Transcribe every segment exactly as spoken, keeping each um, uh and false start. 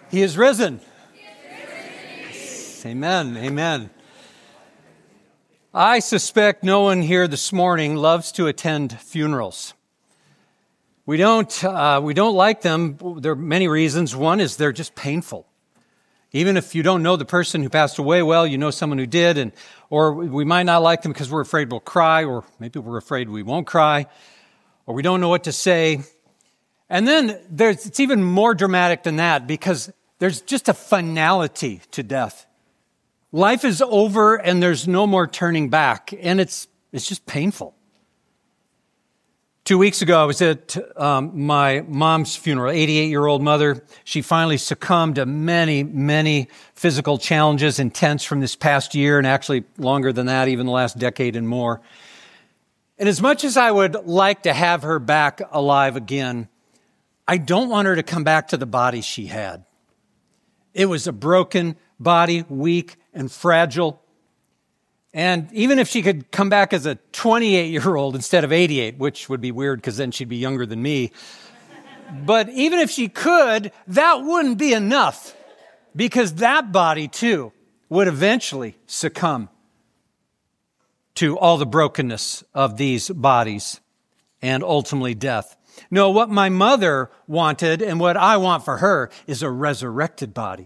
He is risen. Amen, amen. I suspect no one here this morning loves to attend funerals. We don't, uh, we don't like them. There are many reasons. One is they're just painful. Even if you don't know the person who passed away well, you know someone who did, and or we might not like them because we're afraid we'll cry, or maybe we're afraid we won't cry, or we don't know what to say. And then there's, it's even more dramatic than that because there's just a finality to death. Life is over and there's no more turning back, and it's it's just painful. Two weeks ago, I was at um, my mom's funeral, eighty-eight-year-old mother. She finally succumbed to many, many physical challenges, intense from this past year, and actually longer than that, even the last decade and more. And as much as I would like to have her back alive again, I don't want her to come back to the body she had. It was a broken body, weak and fragile. And even if she could come back as a twenty-eight-year-old instead of eighty-eight, which would be weird because then she'd be younger than me. But even if she could, that wouldn't be enough because that body too would eventually succumb to all the brokenness of these bodies and ultimately death. No, what my mother wanted and what I want for her is a resurrected body.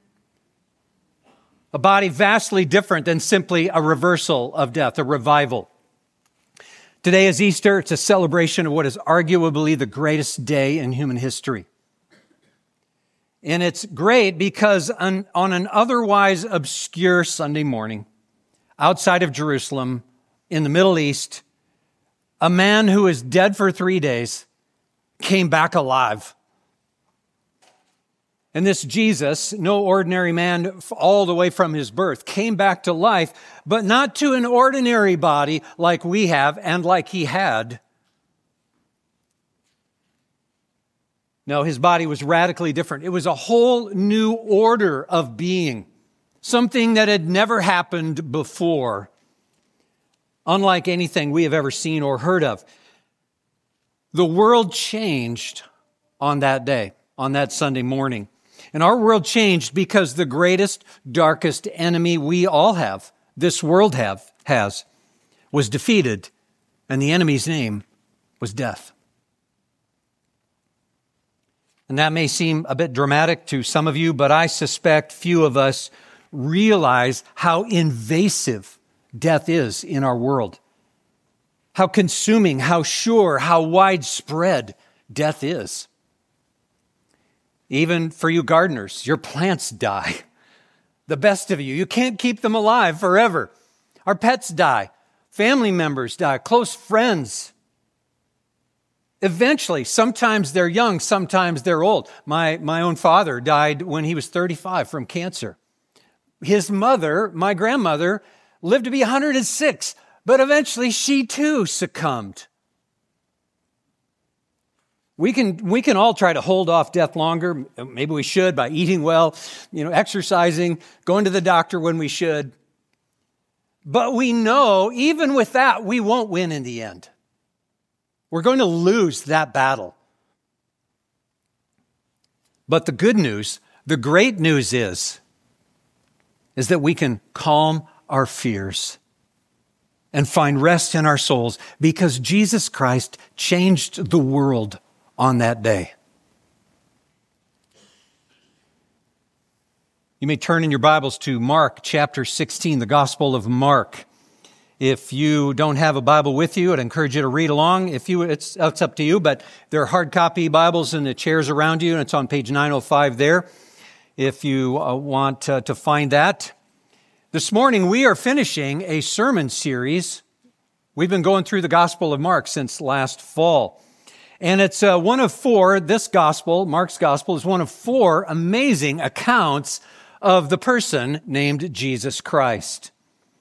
A body vastly different than simply a reversal of death, a revival. Today is Easter. It's a celebration of what is arguably the greatest day in human history. And it's great because on, on an otherwise obscure Sunday morning, outside of Jerusalem, in the Middle East, a man who was dead for three days came back alive. And this Jesus, no ordinary man all the way from his birth, came back to life, but not to an ordinary body like we have and like he had. No, his body was radically different. It was a whole new order of being, something that had never happened before, unlike anything we have ever seen or heard of. The world changed on that day, on that Sunday morning. And our world changed because the greatest, darkest enemy we all have, this world have, has, was defeated, and the enemy's name was death. And that may seem a bit dramatic to some of you, but I suspect few of us realize how invasive death is in our world. How consuming, how sure, how widespread death is. Even for you gardeners, your plants die. The best of you, you can't keep them alive forever. Our pets die. Family members die. Close friends. Eventually, sometimes they're young, sometimes they're old. My, my own father died when he was thirty-five from cancer. His mother, my grandmother, lived to be one hundred six, but eventually she too succumbed. We can, we can all try to hold off death longer. Maybe we should by eating well, you know, exercising, going to the doctor when we should. But we know, even with that, we won't win in the end. We're going to lose that battle. But the good news, the great news is, is that we can calm our fears and find rest in our souls because Jesus Christ changed the world on that day. You may turn in your Bibles to Mark chapter sixteen, the Gospel of Mark. If you don't have a Bible with you, I'd encourage you to read along. If you, it's, it's up to you, but there are hard copy Bibles in the chairs around you, and it's on page nine oh five there if you uh, want uh, to find that. This morning, we are finishing a sermon series. We've been going through the Gospel of Mark since last fall. And it's uh, one of four, this gospel, Mark's gospel, is one of four amazing accounts of the person named Jesus Christ.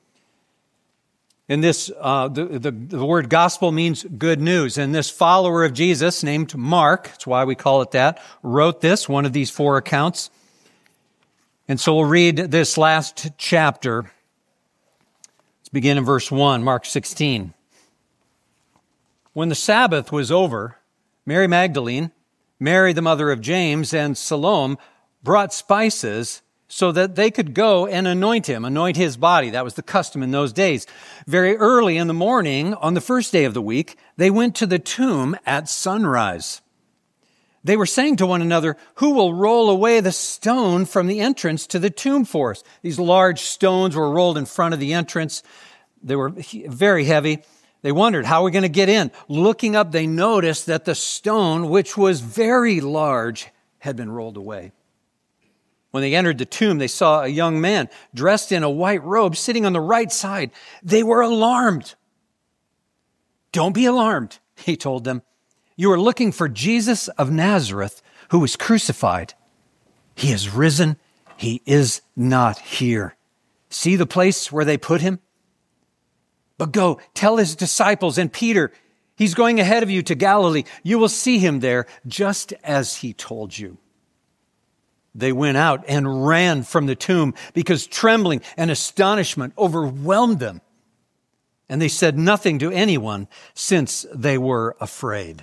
And this, uh, the, the, the word gospel means good news. And this follower of Jesus named Mark, that's why we call it that, wrote this, one of these four accounts. And so we'll read this last chapter. Let's begin in verse one, Mark sixteen. When the Sabbath was over, Mary Magdalene, Mary the mother of James, and Salome brought spices so that they could go and anoint him, anoint his body. That was the custom in those days. Very early in the morning, on the first day of the week, they went to the tomb at sunrise. They were saying to one another, "Who will roll away the stone from the entrance to the tomb for us?" These large stones were rolled in front of the entrance. They were very heavy. They wondered, how are we going to get in? Looking up, they noticed that the stone, which was very large, had been rolled away. When they entered the tomb, they saw a young man dressed in a white robe sitting on the right side. They were alarmed. "Don't be alarmed," he told them. "You are looking for Jesus of Nazareth, who was crucified. He is risen. He is not here. See the place where they put him? But go, tell his disciples and Peter, he's going ahead of you to Galilee. You will see him there, just as he told you." They went out and ran from the tomb because trembling and astonishment overwhelmed them. And they said nothing to anyone since they were afraid.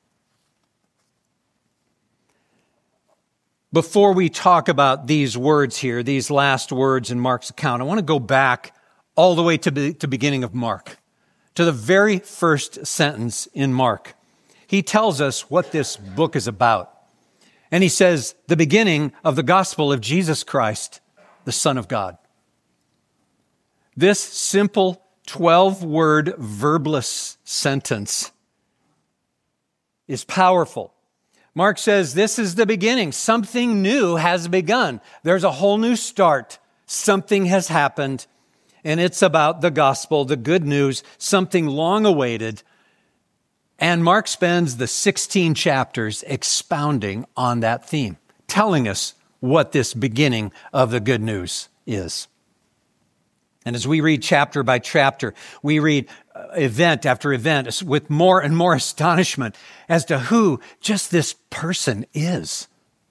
Before we talk about these words here, these last words in Mark's account, I want to go back all the way to the to beginning of Mark, to the very first sentence in Mark. He tells us what this book is about. And he says, the beginning of the gospel of Jesus Christ, the Son of God. This simple twelve-word verbless sentence is powerful. Mark says this is the beginning. Something new has begun. There's a whole new start. Something has happened, and it's about the gospel, the good news, something long awaited. And Mark spends the sixteen chapters expounding on that theme, telling us what this beginning of the good news is. And as we read chapter by chapter, we read event after event with more and more astonishment as to who just this person is.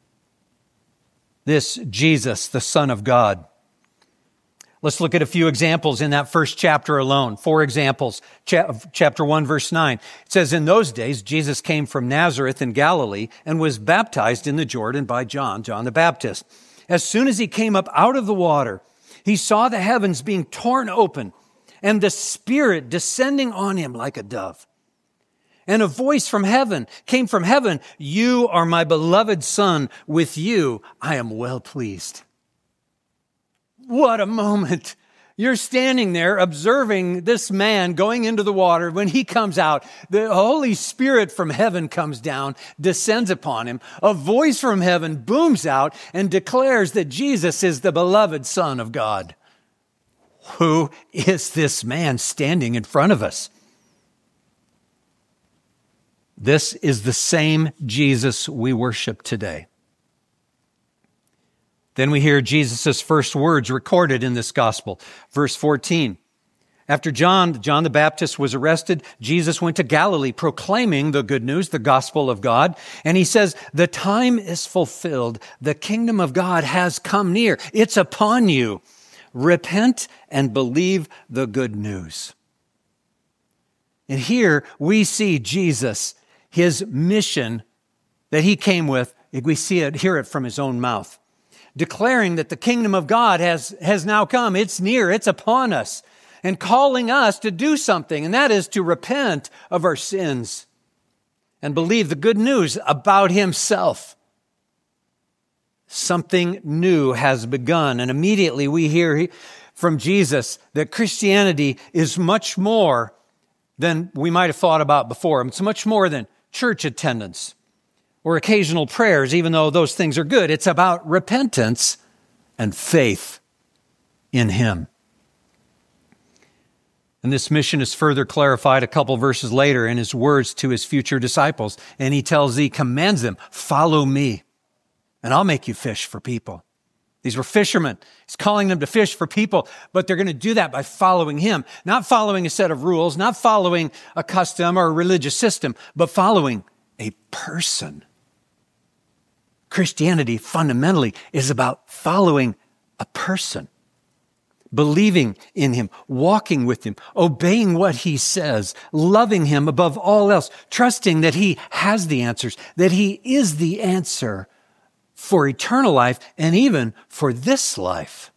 This Jesus, the Son of God. Let's look at a few examples in that first chapter alone. Four examples. Chapter one, verse nine. It says, "In those days, Jesus came from Nazareth in Galilee and was baptized in the Jordan by John, John the Baptist. As soon as he came up out of the water, he saw the heavens being torn open and the Spirit descending on him like a dove. And a voice from heaven came from heaven, 'You are my beloved Son. With you I am well pleased.'" What a moment. You're standing there observing this man going into the water. When he comes out, the Holy Spirit from heaven comes down, descends upon him. A voice from heaven booms out and declares that Jesus is the beloved Son of God. Who is this man standing in front of us? This is the same Jesus we worship today. Then we hear Jesus' first words recorded in this gospel. Verse fourteen. After John, John the Baptist was arrested, Jesus went to Galilee proclaiming the good news, the gospel of God. And he says, "The time is fulfilled. The kingdom of God has come near. It's upon you. Repent and believe the good news." And here we see Jesus, his mission that he came with. We see it, hear it from his own mouth, declaring that the kingdom of God has, has now come. It's near, it's upon us, and calling us to do something, and that is to repent of our sins and believe the good news about himself. Something new has begun, and immediately we hear from Jesus that Christianity is much more than we might have thought about before. It's much more than church attendance or occasional prayers, even though those things are good. It's about repentance and faith in him. And this mission is further clarified a couple verses later in his words to his future disciples. And he tells, he commands them, "Follow me, and I'll make you fish for people." These were fishermen. He's calling them to fish for people, but they're going to do that by following him, not following a set of rules, not following a custom or a religious system, but following a person. Christianity fundamentally is about following a person, believing in him, walking with him, obeying what he says, loving him above all else, trusting that he has the answers, that he is the answer for eternal life, and even for this life.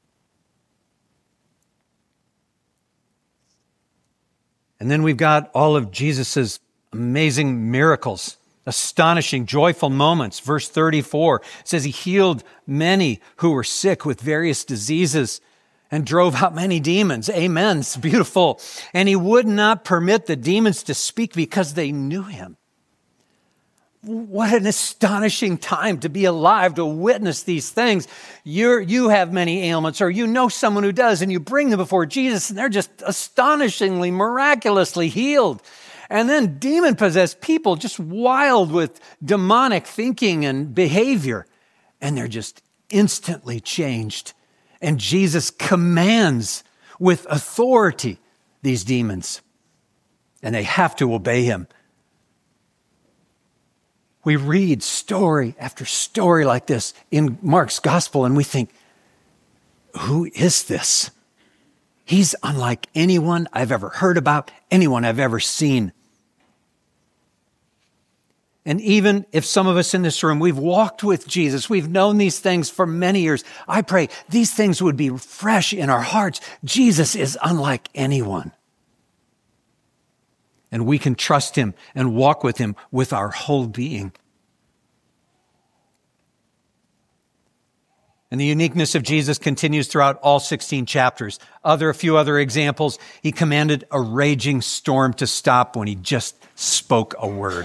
And then we've got all of Jesus' amazing miracles, astonishing, joyful moments. Verse thirty-four says he healed many who were sick with various diseases and drove out many demons. Amen. It's beautiful. And he would not permit the demons to speak because they knew him. What an astonishing time to be alive, to witness these things. You're, you have many ailments, or you know someone who does, and you bring them before Jesus, and they're just astonishingly, miraculously healed. And then demon-possessed people, just wild with demonic thinking and behavior, and they're just instantly changed. And Jesus commands with authority these demons, and they have to obey him. We read story after story like this in Mark's gospel, and we think, who is this? He's unlike anyone I've ever heard about, anyone I've ever seen. And even if some of us in this room, we've walked with Jesus, we've known these things for many years, I pray these things would be fresh in our hearts. Jesus is unlike anyone. And we can trust him and walk with him with our whole being. And the uniqueness of Jesus continues throughout all sixteen chapters. Other, a few other examples. He commanded a raging storm to stop when he just spoke a word.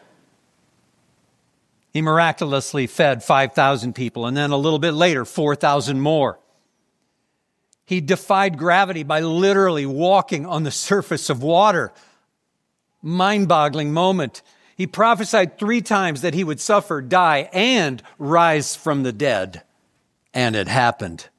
He miraculously fed five thousand people, and then a little bit later, four thousand more. He defied gravity by literally walking on the surface of water. Mind-boggling moment. He prophesied three times that he would suffer, die, and rise from the dead. And it happened.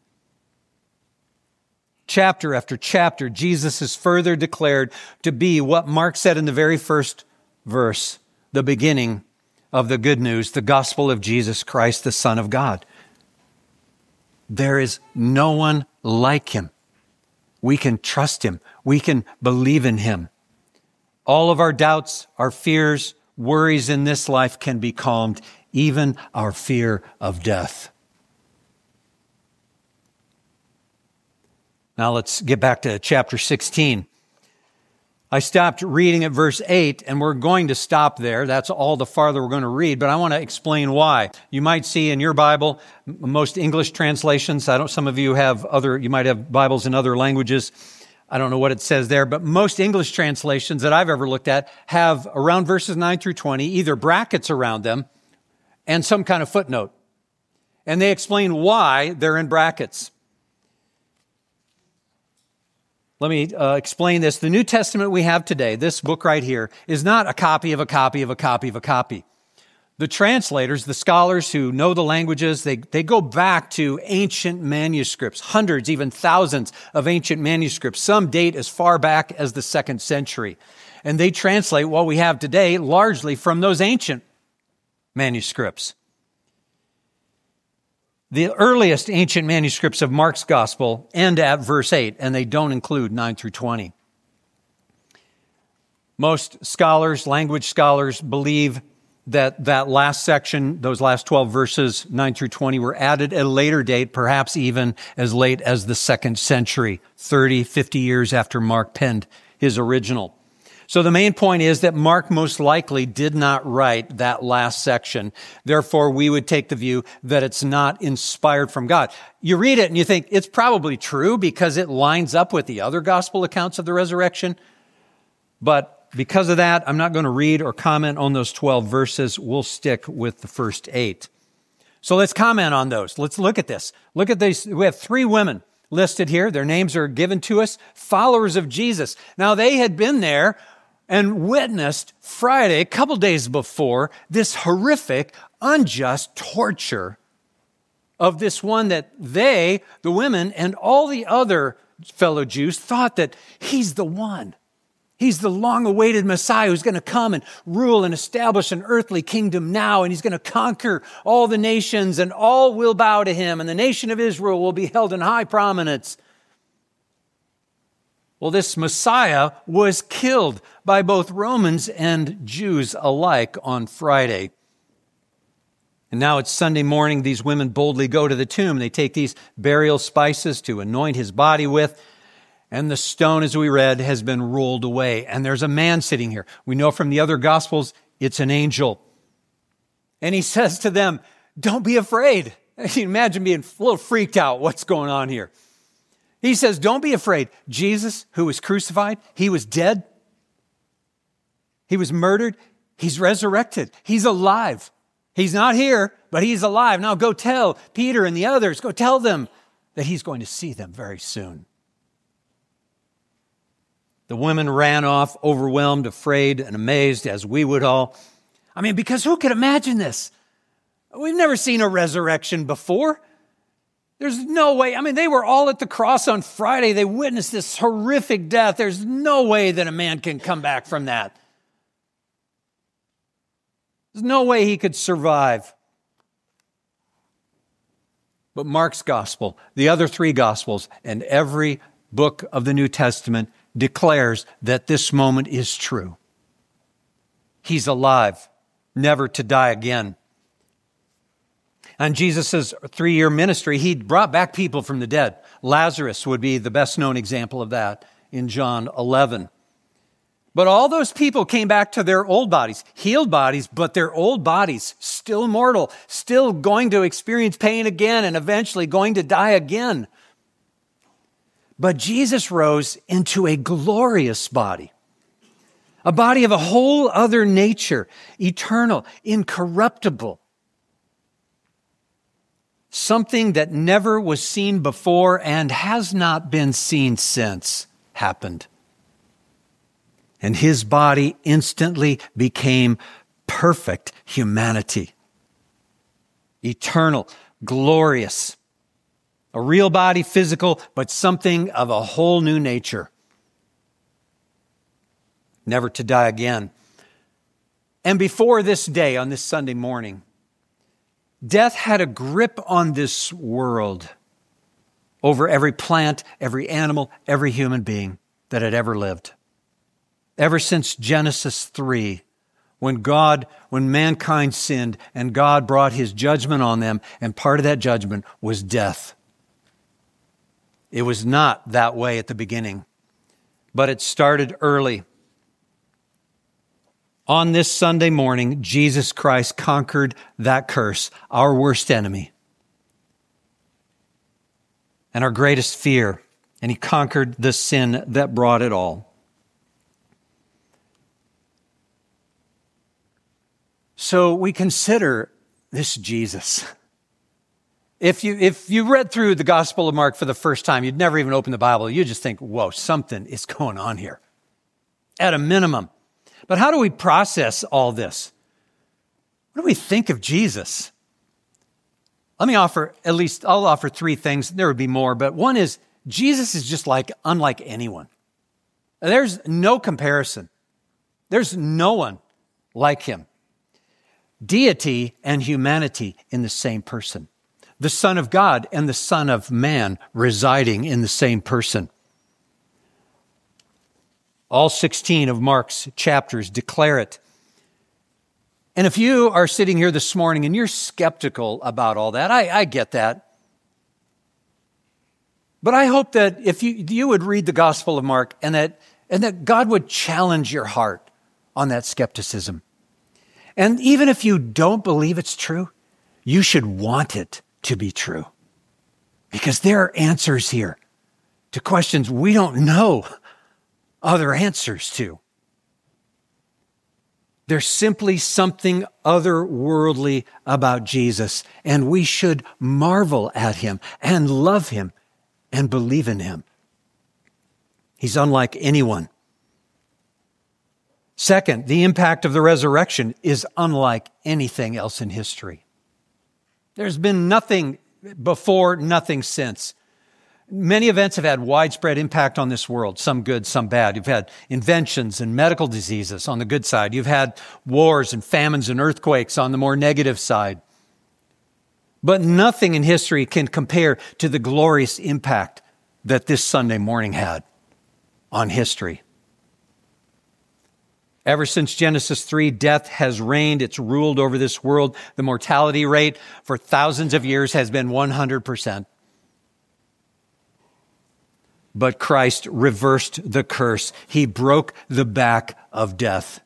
Chapter after chapter, Jesus is further declared to be what Mark said in the very first verse, the beginning of the good news, the gospel of Jesus Christ, the Son of God. There is no one like him. We can trust him. We can believe in him. All of our doubts, our fears, worries in this life can be calmed, even our fear of death. Now let's get back to chapter sixteen. I stopped reading at verse eight, and we're going to stop there. That's all the farther we're going to read, but I want to explain why. You might see in your Bible, most English translations, I don't, some of you have other, you might have Bibles in other languages. I don't know what it says there, but most English translations that I've ever looked at have around verses nine through twenty, either brackets around them and some kind of footnote. And they explain why they're in brackets. Let me uh, explain this. The New Testament we have today, this book right here, is not a copy of a copy of a copy of a copy. The translators, the scholars who know the languages, they, they go back to ancient manuscripts, hundreds, even thousands of ancient manuscripts. Some date as far back as the second century. And they translate what we have today largely from those ancient manuscripts. The earliest ancient manuscripts of Mark's gospel end at verse eight, and they don't include nine through twenty. Most scholars, language scholars, believe that that last section, those last twelve verses, nine through twenty, were added at a later date, perhaps even as late as the second century, thirty, fifty years after Mark penned his original. So the main point is that Mark most likely did not write that last section. Therefore, we would take the view that it's not inspired from God. You read it and you think it's probably true because it lines up with the other gospel accounts of the resurrection. But because of that, I'm not going to read or comment on those twelve verses. We'll stick with the first eight. So let's comment on those. Let's look at this. Look at these. We have three women listed here. Their names are given to us, followers of Jesus. Now, they had been there and witnessed Friday, a couple days before, this horrific, unjust torture of this one that they, the women, and all the other fellow Jews thought that he's the one. He's the long-awaited Messiah who's going to come and rule and establish an earthly kingdom now, and he's going to conquer all the nations, and all will bow to him, and the nation of Israel will be held in high prominence. Well, this Messiah was killed by both Romans and Jews alike on Friday. And now it's Sunday morning. These women boldly go to the tomb. They take these burial spices to anoint his body with. And the stone, as we read, has been rolled away. And there's a man sitting here. We know from the other Gospels, it's an angel. And he says to them, don't be afraid. You can imagine being a little freaked out. What's going on here? He says, don't be afraid. Jesus, who was crucified, he was dead. He was murdered. He's resurrected. He's alive. He's not here, but he's alive. Now go tell Peter and the others, go tell them that he's going to see them very soon. The women ran off, overwhelmed, afraid, and amazed, as we would all. I mean, because who could imagine this? We've never seen a resurrection before. There's no way. I mean, they were all at the cross on Friday. They witnessed this horrific death. There's no way that a man can come back from that. There's no way he could survive. But Mark's gospel, the other three gospels, and every book of the New Testament declares that this moment is true. He's alive, never to die again. On Jesus' three-year ministry, he brought back people from the dead. Lazarus would be the best-known example of that in John eleven. But all those people came back to their old bodies, healed bodies, but their old bodies, still mortal, still going to experience pain again and eventually going to die again. But Jesus rose into a glorious body, a body of a whole other nature, eternal, incorruptible, something that never was seen before and has not been seen since happened. And his body instantly became perfect humanity. Eternal, glorious. A real body, physical, but something of a whole new nature. Never to die again. And before this day, on this Sunday morning, death had a grip on this world over every plant, every animal, every human being that had ever lived. Ever since Genesis three, when God, when mankind sinned and God brought his judgment on them, and part of that judgment was death. It was not that way at the beginning, but it started early. On this Sunday morning, Jesus Christ conquered that curse, our worst enemy, and our greatest fear, and he conquered the sin that brought it all. So we consider this Jesus. If you if you read through the Gospel of Mark for the first time, you'd never even open the Bible. You just think, whoa, something is going on here. At a minimum. But how do we process all this? What do we think of Jesus? Let me offer, at least I'll offer three things. There would be more, but one is Jesus is just like unlike anyone. There's no comparison. There's no one like him. Deity and humanity in the same person. The Son of God and the Son of Man residing in the same person. All sixteen of Mark's chapters declare it. And if you are sitting here this morning and you're skeptical about all that, I, I get that. But I hope that if you, you would read the Gospel of Mark and that, and that God would challenge your heart on that skepticism. And even if you don't believe it's true, you should want it to be true. Because there are answers here to questions we don't know other answers to. There's simply something otherworldly about Jesus, and we should marvel at him and love him and believe in him. He's unlike anyone. Second, the impact of the resurrection is unlike anything else in history. There's been nothing before, nothing since. Many events have had widespread impact on this world, some good, some bad. You've had inventions and medical diseases on the good side. You've had wars and famines and earthquakes on the more negative side. But nothing in history can compare to the glorious impact that this Sunday morning had on history. Ever since Genesis three, death has reigned. It's ruled over this world. The mortality rate for thousands of years has been one hundred percent. But Christ reversed the curse. He broke the back of death.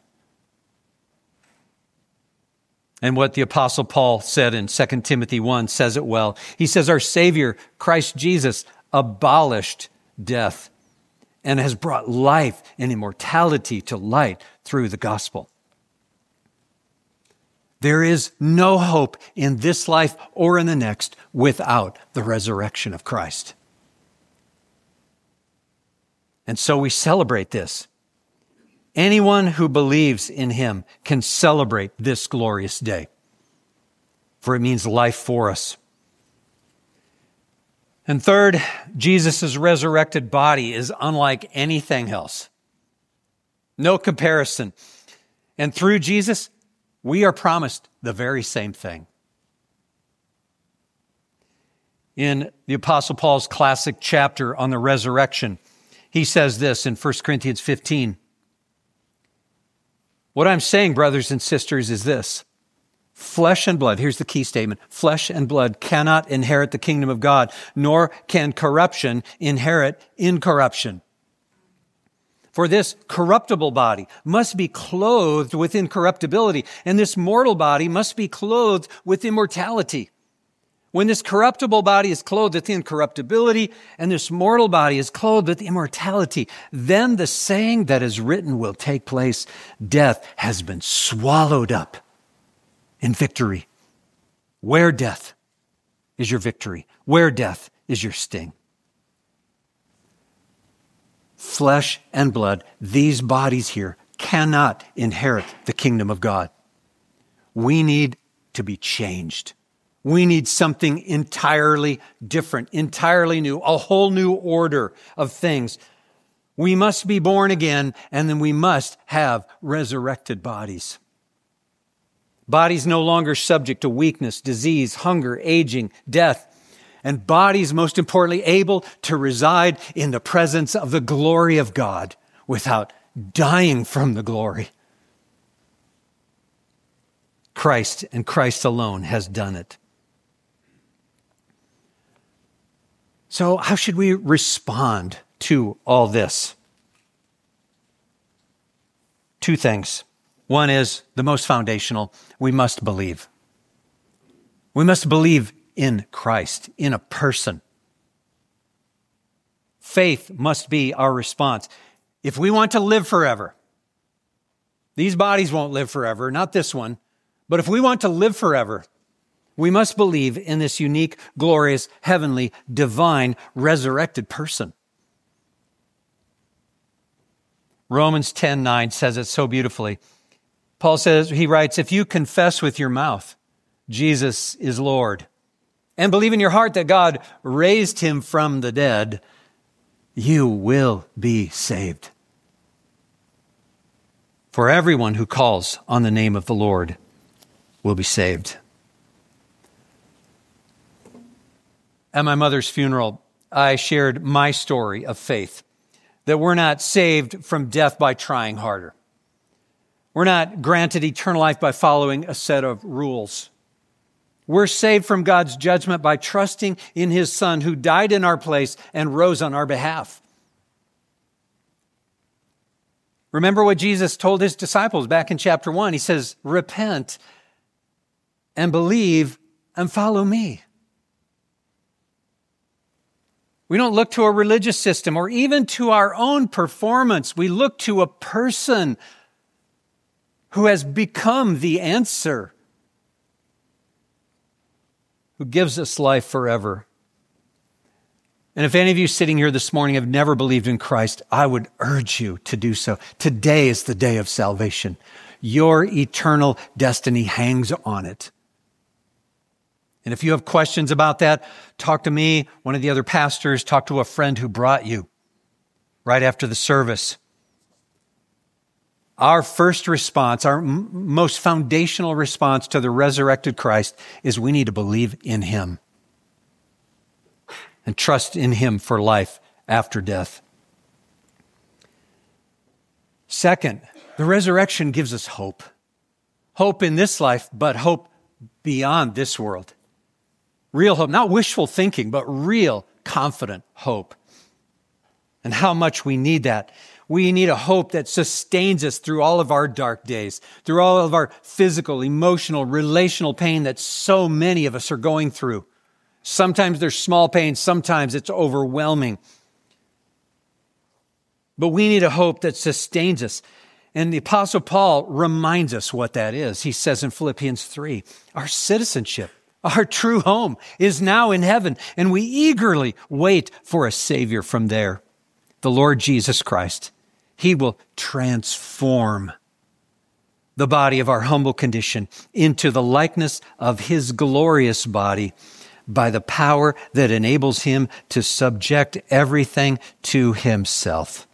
And what the Apostle Paul said in Second Timothy one says it well. He says, our Savior, Christ Jesus, abolished death and has brought life and immortality to light through the gospel. There is no hope in this life or in the next without the resurrection of Christ. And so we celebrate this. Anyone who believes in him can celebrate this glorious day, for it means life for us. And third, Jesus' resurrected body is unlike anything else. No comparison. And through Jesus, we are promised the very same thing. In the Apostle Paul's classic chapter on the resurrection, he says this in First Corinthians fifteen. What I'm saying, brothers and sisters, is this. Flesh and blood, here's the key statement, flesh and blood cannot inherit the kingdom of God, nor can corruption inherit incorruption. For this corruptible body must be clothed with incorruptibility, and this mortal body must be clothed with immortality. When this corruptible body is clothed with incorruptibility, and this mortal body is clothed with immortality, then the saying that is written will take place. Death has been swallowed up in victory. Where death is your victory? Where death is your sting? Flesh and blood, these bodies here, cannot inherit the kingdom of God. We need to be changed. We need something entirely different, entirely new, a whole new order of things. We must be born again, and then we must have resurrected bodies. Bodies no longer subject to weakness, disease, hunger, aging, death, and bodies, most importantly, able to reside in the presence of the glory of God without dying from the glory. Christ and Christ alone has done it. So how should we respond to all this? Two things. One is the most foundational. We must believe. We must believe in Christ, in a person. Faith must be our response. If we want to live forever, these bodies won't live forever, not this one, but if we want to live forever, we must believe in this unique, glorious, heavenly, divine, resurrected person. Romans ten nine says it so beautifully. Paul says, he writes, if you confess with your mouth Jesus is Lord and believe in your heart that God raised him from the dead, you will be saved. For everyone who calls on the name of the Lord will be saved. At my mother's funeral, I shared my story of faith, that we're not saved from death by trying harder. We're not granted eternal life by following a set of rules. We're saved from God's judgment by trusting in his Son who died in our place and rose on our behalf. Remember what Jesus told his disciples back in chapter one. He says, repent and believe and follow me. We don't look to a religious system or even to our own performance. We look to a person who has become the answer, who gives us life forever. And if any of you sitting here this morning have never believed in Christ, I would urge you to do so. Today is the day of salvation. Your eternal destiny hangs on it. And if you have questions about that, talk to me, one of the other pastors, talk to a friend who brought you right after the service. Our first response, our m- most foundational response to the resurrected Christ is we need to believe in him and trust in him for life after death. Second, The resurrection gives us hope. Hope in this life, but hope beyond this world. Real hope, not wishful thinking, but real, confident hope. And how much we need that. We need a hope that sustains us through all of our dark days, through all of our physical, emotional, relational pain that so many of us are going through. Sometimes there's small pain, sometimes it's overwhelming. But we need a hope that sustains us. And the Apostle Paul reminds us what that is. He says in Philippians three, our citizenship, our true home is now in heaven, and we eagerly wait for a Savior from there, the Lord Jesus Christ. He will transform the body of our humble condition into the likeness of his glorious body by the power that enables him to subject everything to himself.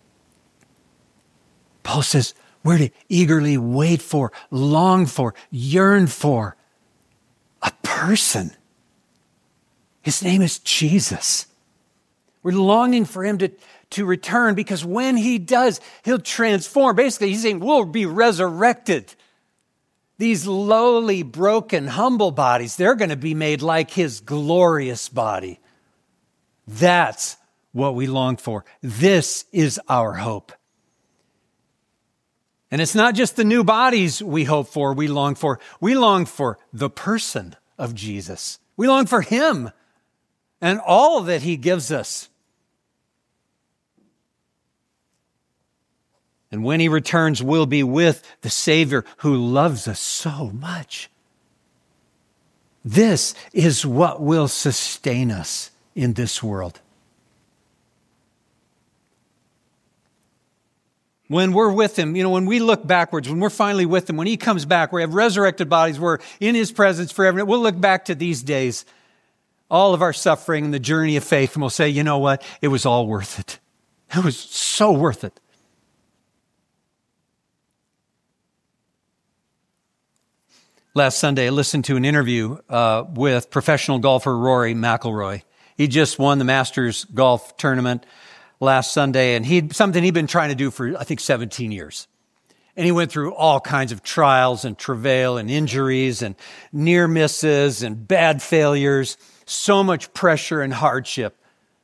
Paul says we're to eagerly wait for, long for, yearn for a person. His name is Jesus. We're longing for him to, to return because when he does, he'll transform. Basically, he's saying we'll be resurrected. These lowly, broken, humble bodies, they're going to be made like his glorious body. That's what we long for. This is our hope. And it's not just the new bodies we hope for, we long for. We long for the person of Jesus. We long for him and all that he gives us. And when he returns, we'll be with the Savior who loves us so much. This is what will sustain us in this world. When we're with him, you know, when we look backwards, when we're finally with him, when he comes back, we have resurrected bodies, we're in his presence forever. We'll look back to these days, all of our suffering and the journey of faith, and we'll say, you know what? It was all worth it. It was so worth it. Last Sunday, I listened to an interview uh, with professional golfer Rory McIlroy. He just won the Masters golf tournament last Sunday, and he something he'd been trying to do for, I think, seventeen years. And he went through all kinds of trials and travail and injuries and near misses and bad failures, so much pressure and hardship.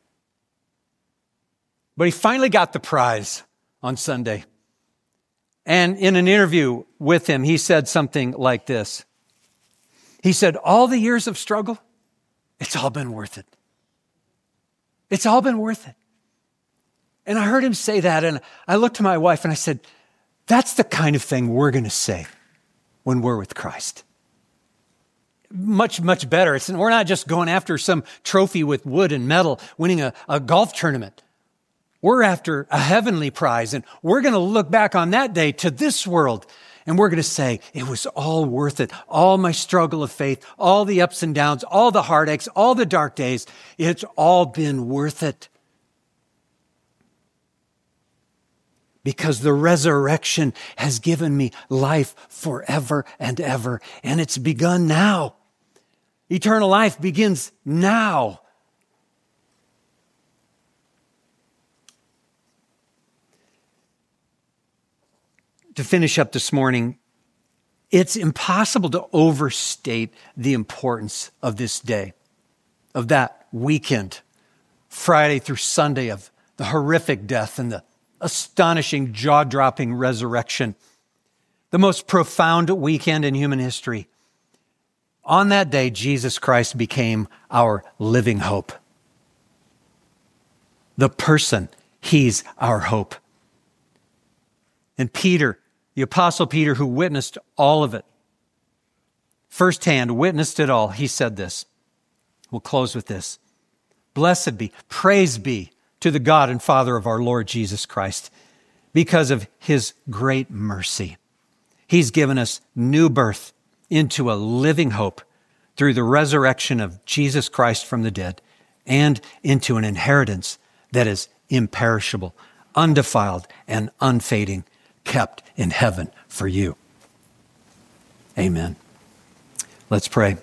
But he finally got the prize on Sunday. And in an interview with him, he said something like this. He said, all the years of struggle, it's all been worth it. It's all been worth it. And I heard him say that, and I looked to my wife and I said, that's the kind of thing we're going to say when we're with Christ. Much, much better. It's, we're not just going after some trophy with wood and metal, winning a, a golf tournament. We're after a heavenly prize, and we're going to look back on that day to this world, and we're going to say, it was all worth it. All my struggle of faith, all the ups and downs, all the heartaches, all the dark days, it's all been worth it. Because the resurrection has given me life forever and ever, and it's begun now. Eternal life begins now. To finish up this morning, it's impossible to overstate the importance of this day, of that weekend, Friday through Sunday, of the horrific death and the astonishing, jaw-dropping resurrection, the most profound weekend in human history. On that day, Jesus Christ became our living hope. The person, he's our hope. And Peter, the Apostle Peter, who witnessed all of it, firsthand witnessed it all, he said this. We'll close with this. Blessed be, praise be to the God and Father of our Lord Jesus Christ, because of his great mercy. He's given us new birth into a living hope through the resurrection of Jesus Christ from the dead, and into an inheritance that is imperishable, undefiled, and unfading, kept in heaven for you. Amen. Let's pray.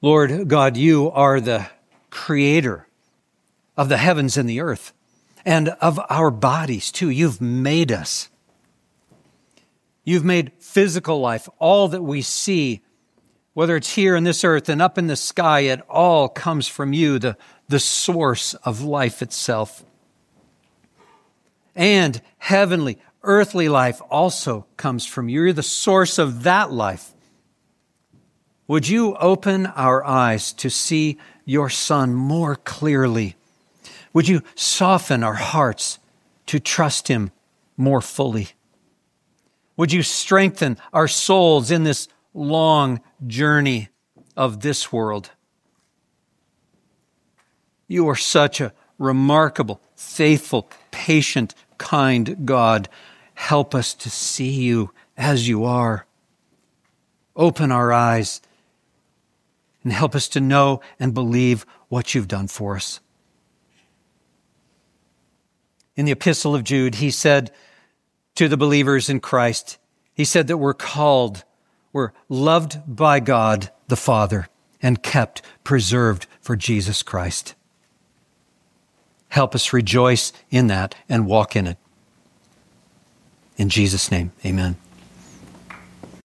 Lord God, you are the creator of the heavens and the earth and of our bodies too. You've made us. You've made physical life, all that we see, whether it's here in this earth and up in the sky, it all comes from you, the, the source of life itself. And heavenly, earthly life also comes from you. You're the source of that life. Would you open our eyes to see your Son more clearly? Would you soften our hearts to trust him more fully? Would you strengthen our souls in this long journey of this world? You are such a remarkable, faithful, patient, kind God. Help us to see you as you are. Open our eyes and help us to know and believe what you've done for us. In the Epistle of Jude, he said to the believers in Christ, he said that we're called, we're loved by God the Father and kept, preserved for Jesus Christ. Help us rejoice in that and walk in it. In Jesus' name, amen.